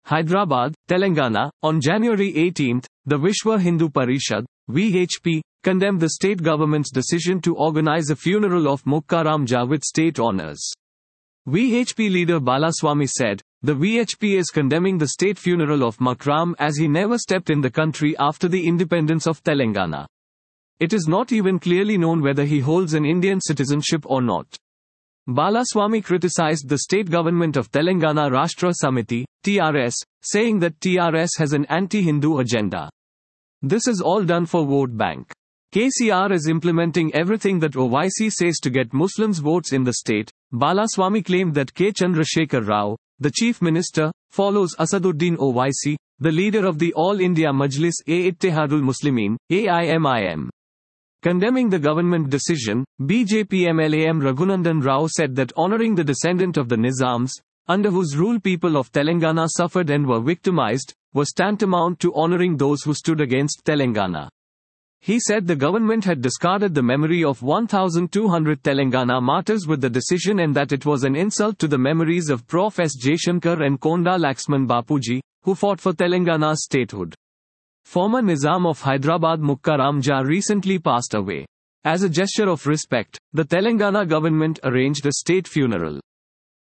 Hyderabad, Telangana. On January 18, the Vishwa Hindu Parishad, VHP, condemned the state government's decision to organize a funeral of Mukarram Jha with state honors. VHP leader Balaswamy said, "The VHP is condemning the state funeral of Mukarram as he never stepped in the country after the independence of Telangana. It is not even clearly known whether he holds an Indian citizenship or not." Balaswamy criticized the state government of Telangana Rashtra Samiti, TRS, saying that TRS has an anti-Hindu agenda. "This is all done for vote bank. KCR is implementing everything that OYC says to get Muslims votes in the state." Balaswamy claimed that K. Chandrasekhar Rao, the chief minister, follows Asaduddin OYC, the leader of the All India Majlis-e-Ittihadul Muslimin, AIMIM. Condemning the government decision, BJP MLA M. Raghunandan Rao said that honoring the descendant of the Nizams, under whose rule people of Telangana suffered and were victimized, was tantamount to honoring those who stood against Telangana. He said the government had discarded the memory of 1,200 Telangana martyrs with the decision and that it was an insult to the memories of Prof. S. Jaishankar and Konda Laxman Bapuji, who fought for Telangana's statehood. Former Nizam of Hyderabad Mukarram Jha recently passed away. As a gesture of respect, the Telangana government arranged a state funeral.